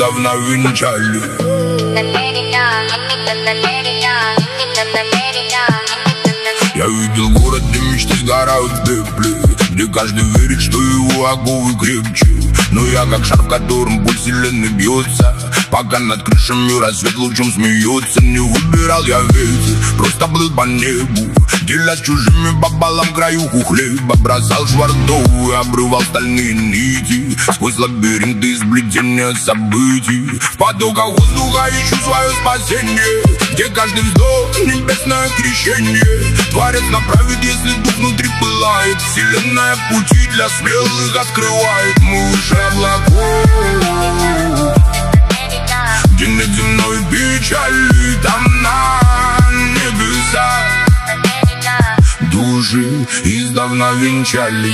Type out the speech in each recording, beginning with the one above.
издавна венчали. Я видел город, где мечты сгорают в пепле, где каждый верит, что его оковы крепче. Но я как шар, в котором пульс вселенной бьется, пока над крышами рассвет лучом смеется. Не выбирал я ветер, просто плыл по небу, делясь чужими пополам краюху хлеба. Бросал швартовую, обрывал стальные нити сквозь лабиринты сплетения событий. В потоках воздуха ищу свое спасение, где каждый вздох небесное крещение. Творец направит, если дух внутри пылает, вселенная пути для смелых открывает. Мы выше облаков, где нет земной печали, там на небесах души издавна венчали.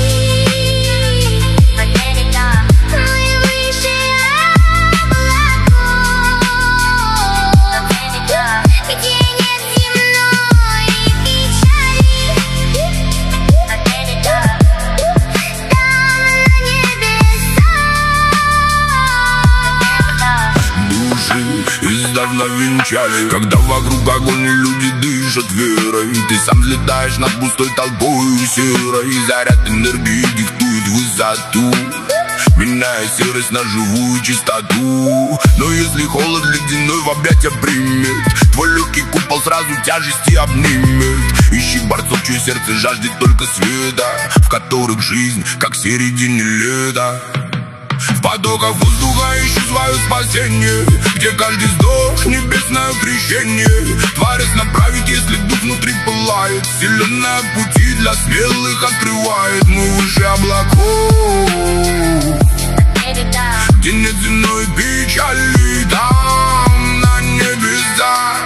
Издавна венчали. Когда вокруг огонь и люди дышат верой, ты сам взлетаешь над пустой толпой серой. Заряд энергии диктует высоту, меняя серость на живую чистоту. Но если холод ледяной в объятия примет, твой легкий купол сразу тяжести обнимет. Ищи борцов, чье сердце жаждет только света, в которых жизнь как в середине лета. В потоках воздуха ищу свое спасение, где каждый вздох небесное крещение. Творец направит, если дух внутри пылает, вселенная пути для смелых открывает. Мы выше облаков, где нет земной печали, там на небесах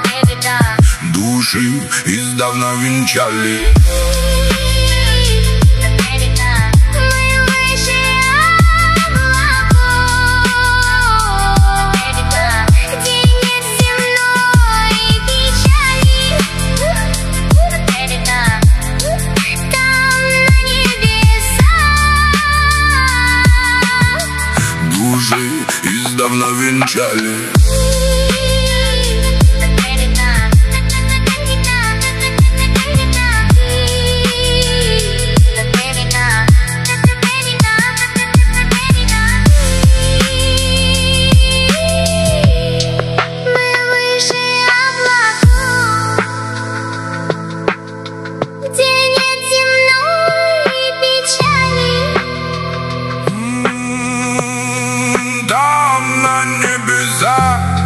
души издавна венчали. Издавна венчали.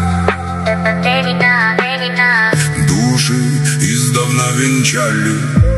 Души издавна венчали.